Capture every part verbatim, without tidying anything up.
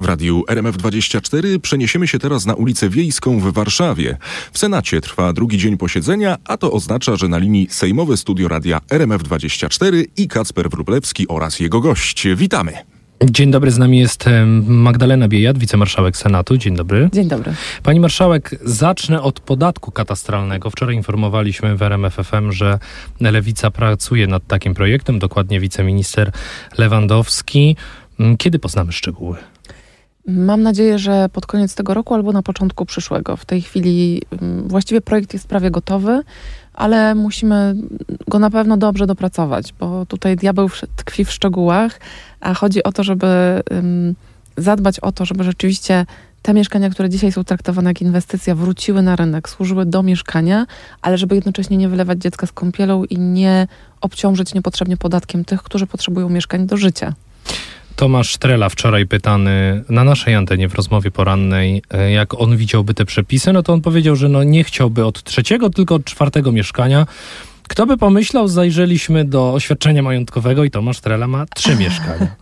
radiu R M F dwadzieścia cztery przeniesiemy się teraz na ulicę Wiejską w Warszawie. W Senacie trwa drugi dzień posiedzenia, a to oznacza, że na linii Sejmowe Studio Radia R M F dwadzieścia cztery i Kacper Wróblewski oraz jego gość. Witamy. Dzień dobry, z nami jest Magdalena Biejat, wicemarszałek Senatu. Dzień dobry. Dzień dobry. Pani marszałek, zacznę od podatku katastralnego. Wczoraj informowaliśmy w R M F F M, że Lewica pracuje nad takim projektem, dokładnie wiceminister Lewandowski. Kiedy poznamy szczegóły? Mam nadzieję, że pod koniec tego roku albo na początku przyszłego. W tej chwili właściwie projekt jest prawie gotowy, ale musimy go na pewno dobrze dopracować, bo tutaj diabeł tkwi w szczegółach, a chodzi o to, żeby um, zadbać o to, żeby rzeczywiście te mieszkania, które dzisiaj są traktowane jak inwestycja, wróciły na rynek, służyły do mieszkania, ale żeby jednocześnie nie wylewać dziecka z kąpielą i nie obciążyć niepotrzebnie podatkiem tych, którzy potrzebują mieszkań do życia. Tomasz Trela wczoraj pytany na naszej antenie w rozmowie porannej, jak on widziałby te przepisy, no to on powiedział, że no nie chciałby od trzeciego, tylko od czwartego mieszkania. Kto by pomyślał, zajrzeliśmy do oświadczenia majątkowego i Tomasz Trela ma trzy mieszkania.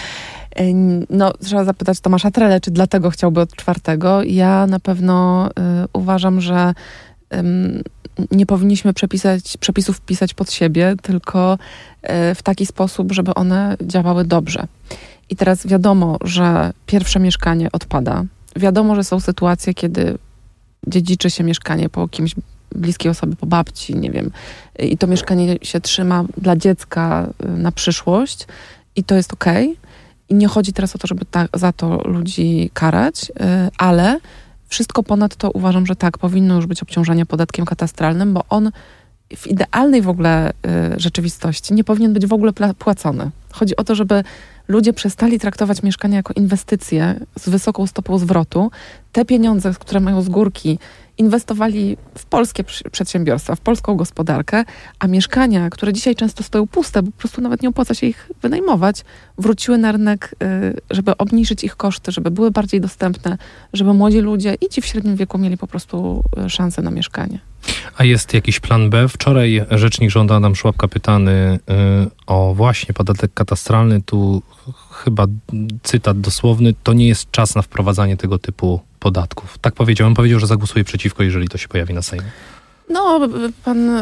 No, trzeba zapytać Tomasza Trele, czy dlatego chciałby od czwartego. Ja na pewno y, uważam, że y, nie powinniśmy przepisać, przepisów wpisać pod siebie, tylko y, w taki sposób, żeby one działały dobrze. I teraz wiadomo, że pierwsze mieszkanie odpada. Wiadomo, że są sytuacje, kiedy dziedziczy się mieszkanie po kimś bliskiej osoby, po babci, nie wiem. I to mieszkanie się trzyma dla dziecka na przyszłość i to jest okej. I nie chodzi teraz o to, żeby ta, za to ludzi karać, ale wszystko ponad to uważam, że tak, powinno już być obciążenie podatkiem katastralnym, bo on w idealnej w ogóle rzeczywistości nie powinien być w ogóle płacony. Chodzi o to, żeby ludzie przestali traktować mieszkania jako inwestycje z wysoką stopą zwrotu. Te pieniądze, które mają z górki, inwestowali w polskie przedsiębiorstwa, w polską gospodarkę, a mieszkania, które dzisiaj często stoją puste, bo po prostu nawet nie opłaca się ich wynajmować, wróciły na rynek, żeby obniżyć ich koszty, żeby były bardziej dostępne, żeby młodzi ludzie i ci w średnim wieku mieli po prostu szansę na mieszkanie. A jest jakiś plan B? Wczoraj rzecznik rządu Adam Szłapka pytany y, o właśnie podatek katastralny, tu chyba cytat dosłowny, to nie jest czas na wprowadzanie tego typu podatków. Tak powiedział. On powiedział, że zagłosuje przeciwko, jeżeli to się pojawi na Sejmie. No, pan,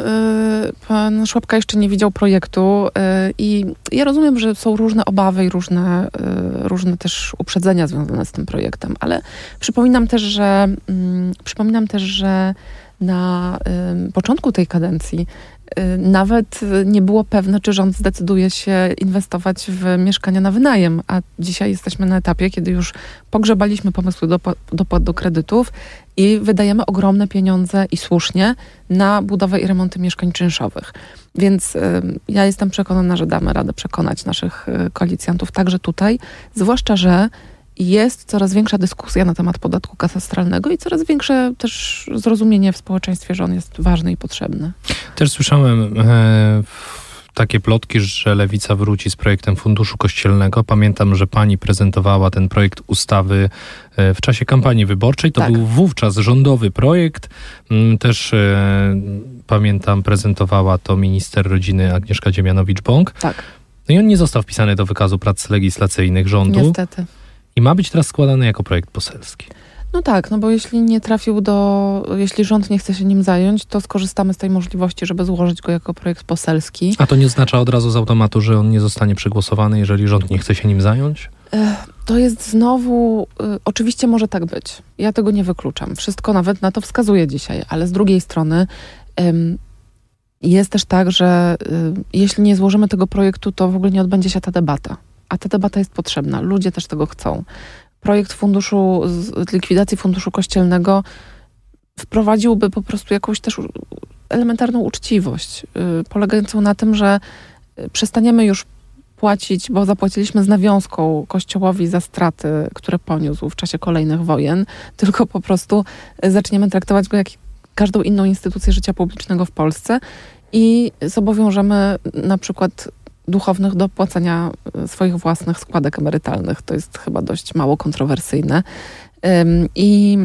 pan Szłapka jeszcze nie widział projektu i ja rozumiem, że są różne obawy i różne, różne też uprzedzenia związane z tym projektem, ale przypominam też, że przypominam też, że na początku tej kadencji nawet nie było pewne, czy rząd zdecyduje się inwestować w mieszkania na wynajem, a dzisiaj jesteśmy na etapie, kiedy już pogrzebaliśmy pomysły dopłat, dopłat do kredytów i wydajemy ogromne pieniądze i słusznie na budowę i remonty mieszkań czynszowych. Więc y, ja jestem przekonana, że damy radę przekonać naszych y, koalicjantów także tutaj, zwłaszcza, że jest coraz większa dyskusja na temat podatku katastralnego i coraz większe też zrozumienie w społeczeństwie, że on jest ważny i potrzebny. Też słyszałem e, takie plotki, że Lewica wróci z projektem Funduszu Kościelnego. Pamiętam, że pani prezentowała ten projekt ustawy e, w czasie kampanii wyborczej. To tak. Był wówczas rządowy projekt. Też e, pamiętam, prezentowała to minister rodziny Agnieszka Dziemianowicz-Bąk. Tak. No i on nie został wpisany do wykazu prac legislacyjnych rządu. Niestety. I ma być teraz składany jako projekt poselski. No tak, no bo jeśli nie trafił do, jeśli rząd nie chce się nim zająć, to skorzystamy z tej możliwości, żeby złożyć go jako projekt poselski. A to nie oznacza od razu z automatu, że on nie zostanie przegłosowany, jeżeli rząd nie chce się nim zająć? To jest znowu, y, oczywiście może tak być. Ja tego nie wykluczam. Wszystko nawet na to wskazuje dzisiaj, ale z drugiej strony ym, jest też tak, że y, jeśli nie złożymy tego projektu, to w ogóle nie odbędzie się ta debata. A ta debata jest potrzebna. Ludzie też tego chcą. Projekt funduszu, z likwidacji Funduszu Kościelnego wprowadziłby po prostu jakąś też elementarną uczciwość, yy, polegającą na tym, że przestaniemy już płacić, bo zapłaciliśmy z nawiązką Kościołowi za straty, które poniósł w czasie kolejnych wojen, tylko po prostu zaczniemy traktować go jak każdą inną instytucję życia publicznego w Polsce i zobowiążemy na przykład duchownych do płacenia swoich własnych składek emerytalnych. To jest chyba dość mało kontrowersyjne. I,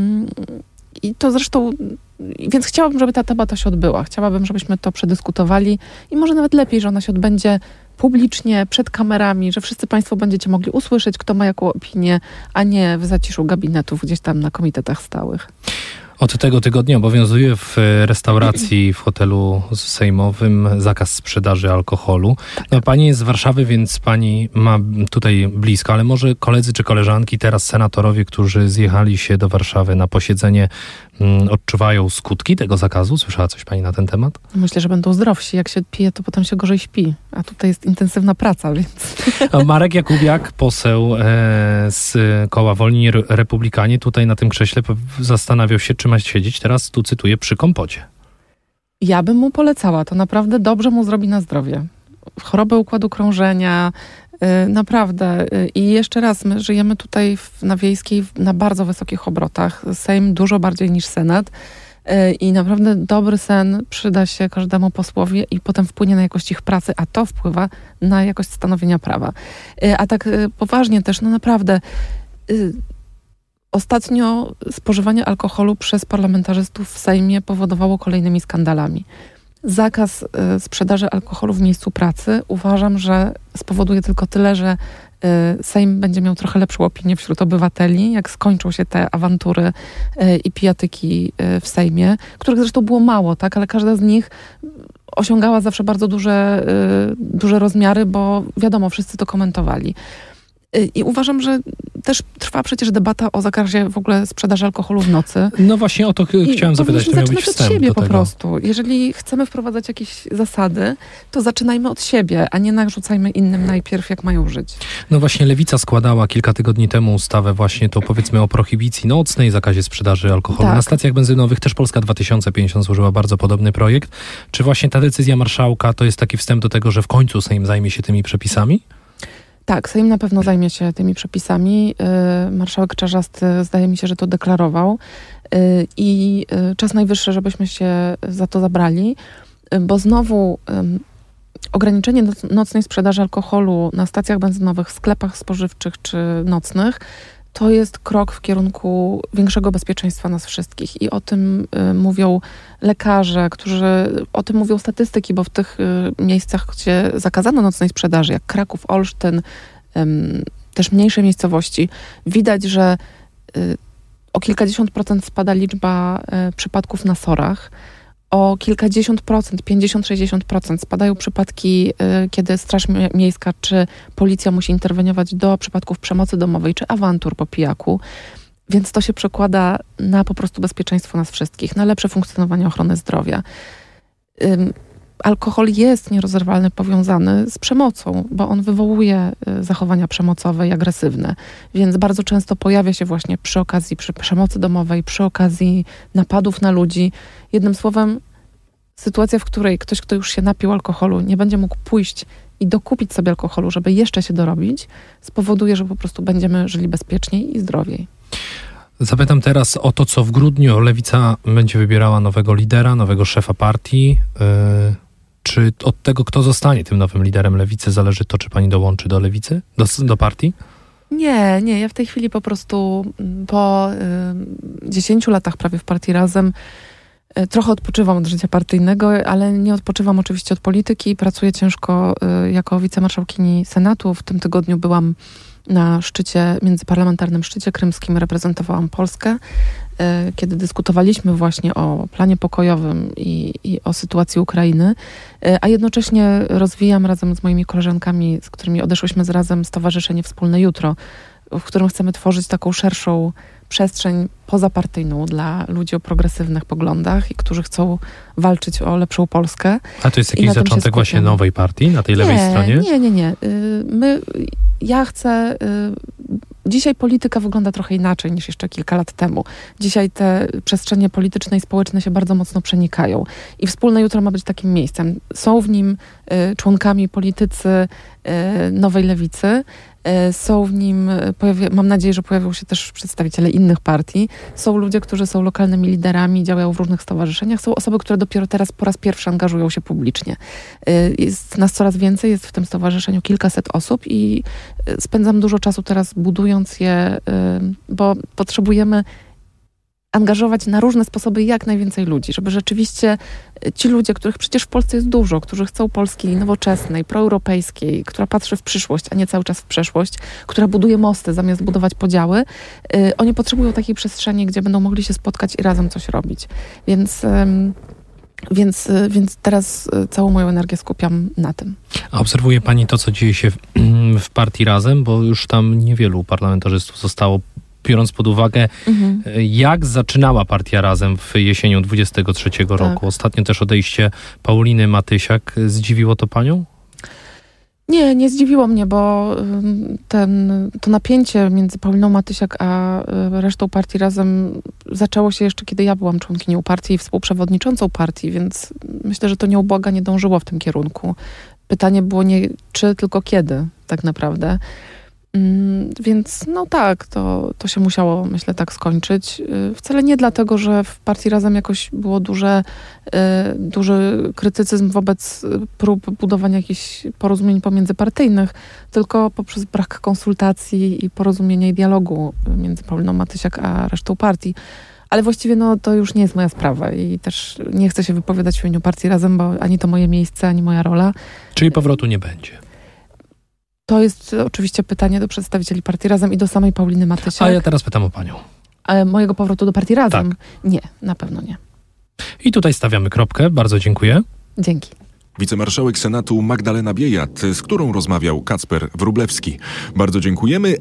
i to zresztą, więc chciałabym, żeby ta debata się odbyła. Chciałabym, żebyśmy to przedyskutowali i może nawet lepiej, że ona się odbędzie publicznie, przed kamerami, że wszyscy państwo będziecie mogli usłyszeć, kto ma jaką opinię, a nie w zaciszu gabinetów gdzieś tam na komitetach stałych. Od tego tygodnia obowiązuje w restauracji w hotelu sejmowym zakaz sprzedaży alkoholu. No, pani jest z Warszawy, więc pani ma tutaj blisko, ale może koledzy czy koleżanki, teraz senatorowie, którzy zjechali się do Warszawy na posiedzenie, um, odczuwają skutki tego zakazu? Słyszała coś pani na ten temat? Myślę, że będą zdrowsi. Jak się pije, to potem się gorzej śpi. A tutaj jest intensywna praca, więc... Marek Jakubiak, poseł e, z koła Wolni Republikanie, tutaj na tym krześle zastanawiał się, czy ma siedzieć teraz, tu cytuję, przy kompocie. Ja bym mu polecała. To naprawdę dobrze mu zrobi na zdrowie. Choroby układu krążenia, yy, naprawdę. Yy, I jeszcze raz, my żyjemy tutaj w, na Wiejskiej w, na bardzo wysokich obrotach. Sejm dużo bardziej niż Senat. Yy, I naprawdę dobry sen przyda się każdemu posłowi i potem wpłynie na jakość ich pracy, a to wpływa na jakość stanowienia prawa. Yy, a tak yy, poważnie też, no naprawdę... Yy, Ostatnio spożywanie alkoholu przez parlamentarzystów w Sejmie powodowało kolejnymi skandalami. Zakaz y, sprzedaży alkoholu w miejscu pracy uważam, że spowoduje tylko tyle, że y, Sejm będzie miał trochę lepszą opinię wśród obywateli, jak skończą się te awantury y, i pijatyki y, w Sejmie, których zresztą było mało, tak, ale każda z nich osiągała zawsze bardzo duże, y, duże rozmiary, bo wiadomo, wszyscy to komentowali. I uważam, że też trwa przecież debata o zakazie w ogóle sprzedaży alkoholu w nocy. No właśnie o to ch- chciałem zapytać. To miał być od wstęp siebie do po tego. prostu. Jeżeli chcemy wprowadzać jakieś zasady, to zaczynajmy od siebie, a nie narzucajmy innym najpierw, jak mają żyć. No właśnie Lewica składała kilka tygodni temu ustawę właśnie to powiedzmy o prohibicji nocnej, zakazie sprzedaży alkoholu. Tak. Na stacjach benzynowych też Polska dwa tysiące pięćdziesiąt złożyła bardzo podobny projekt. Czy właśnie ta decyzja marszałka to jest taki wstęp do tego, że w końcu Sejm zajmie się tymi przepisami? Tak, Sejm na pewno zajmie się tymi przepisami. Yy, marszałek Czarzasty zdaje mi się, że to deklarował. Yy, I yy, czas najwyższy, żebyśmy się za to zabrali, yy, bo znowu yy, ograniczenie noc- nocnej sprzedaży alkoholu na stacjach benzynowych, w sklepach spożywczych czy nocnych to jest krok w kierunku większego bezpieczeństwa nas wszystkich. I o tym y, mówią lekarze, którzy, o tym mówią statystyki, bo w tych y, miejscach, gdzie zakazano nocnej sprzedaży, jak Kraków, Olsztyn, ym, też mniejsze miejscowości, widać, że y, o kilkadziesiąt procent spada liczba y, przypadków na sorach. O kilkadziesiąt procent, pięćdziesiąt do sześćdziesięciu procent spadają przypadki, y, kiedy Straż Miejska czy policja musi interweniować do przypadków przemocy domowej czy awantur po pijaku. Więc to się przekłada na po prostu bezpieczeństwo nas wszystkich, na lepsze funkcjonowanie ochrony zdrowia. Ym, alkohol jest nierozerwalnie powiązany z przemocą, bo on wywołuje y, zachowania przemocowe i agresywne. Więc bardzo często pojawia się właśnie przy okazji przy przemocy domowej, przy okazji napadów na ludzi. Jednym słowem, sytuacja, w której ktoś, kto już się napił alkoholu, nie będzie mógł pójść i dokupić sobie alkoholu, żeby jeszcze się dorobić, spowoduje, że po prostu będziemy żyli bezpieczniej i zdrowiej. Zapytam teraz o to, co w grudniu Lewica będzie wybierała nowego lidera, nowego szefa partii. Yy, czy od tego, kto zostanie tym nowym liderem Lewicy, zależy to, czy pani dołączy do Lewicy, do, do partii? Nie, nie. Ja w tej chwili po prostu po dziesięciu latach prawie w partii Razem y, trochę odpoczywam od życia partyjnego, ale nie odpoczywam oczywiście od polityki. Pracuję ciężko y, jako wicemarszałkini Senatu. W tym tygodniu byłam na szczycie, międzyparlamentarnym szczycie krymskim, reprezentowałam Polskę, y, kiedy dyskutowaliśmy właśnie o planie pokojowym i, i o sytuacji Ukrainy, y, a jednocześnie rozwijam razem z moimi koleżankami, z którymi odeszłyśmy z Razem, Stowarzyszenie Wspólne Jutro, w którym chcemy tworzyć taką szerszą przestrzeń pozapartyjną dla ludzi o progresywnych poglądach i którzy chcą walczyć o lepszą Polskę. A to jest jakiś zaczątek właśnie nowej partii na tej nie, lewej stronie? Nie, nie, nie. My, ja chcę... Dzisiaj polityka wygląda trochę inaczej niż jeszcze kilka lat temu. Dzisiaj te przestrzenie polityczne i społeczne się bardzo mocno przenikają. I Wspólne Jutro ma być takim miejscem. Są w nim członkami politycy Nowej Lewicy. Są w nim, pojawia, mam nadzieję, że pojawią się też przedstawiciele innych partii. Są ludzie, którzy są lokalnymi liderami, działają w różnych stowarzyszeniach. Są osoby, które dopiero teraz po raz pierwszy angażują się publicznie. Jest nas coraz więcej, jest w tym stowarzyszeniu kilkaset osób i spędzam dużo czasu teraz budując je, bo potrzebujemy angażować na różne sposoby jak najwięcej ludzi, żeby rzeczywiście ci ludzie, których przecież w Polsce jest dużo, którzy chcą Polski nowoczesnej, proeuropejskiej, która patrzy w przyszłość, a nie cały czas w przeszłość, która buduje mosty zamiast budować podziały, yy, oni potrzebują takiej przestrzeni, gdzie będą mogli się spotkać i razem coś robić. Więc... Yy, Więc, więc teraz całą moją energię skupiam na tym. A obserwuje pani to, co dzieje się w, w partii Razem, bo już tam niewielu parlamentarzystów zostało, biorąc pod uwagę, mhm. jak zaczynała partia Razem w jesienią dwudziestego trzeciego tak. roku. Ostatnio też odejście Pauliny Matysiak. Zdziwiło to panią? Nie, nie zdziwiło mnie, bo ten, to napięcie między Pauliną Matysiak a resztą partii Razem zaczęło się jeszcze, kiedy ja byłam członkinią partii i współprzewodniczącą partii, więc myślę, że to nieubłaganie dążyło w tym kierunku. Pytanie było nie czy, tylko kiedy tak naprawdę. Więc no tak, to, to się musiało, myślę, tak skończyć. Wcale nie dlatego, że w partii Razem jakoś było duże, duży krytycyzm wobec prób budowania jakichś porozumień pomiędzypartyjnych, tylko poprzez brak konsultacji i porozumienia i dialogu między Pauliną Matysiak a resztą partii. Ale właściwie no, to już nie jest moja sprawa i też nie chcę się wypowiadać w imieniu partii Razem, bo ani to moje miejsce, ani moja rola. Czyli powrotu nie będzie. To jest oczywiście pytanie do przedstawicieli partii Razem i do samej Pauliny Matysiak. A ja teraz pytam o panią. Ale mojego powrotu do partii Razem? Tak. Nie, na pewno nie. I tutaj stawiamy kropkę. Bardzo dziękuję. Dzięki. Wicemarszałek Senatu Magdalena Biejat, z którą rozmawiał Kacper Wróblewski. Bardzo dziękujemy.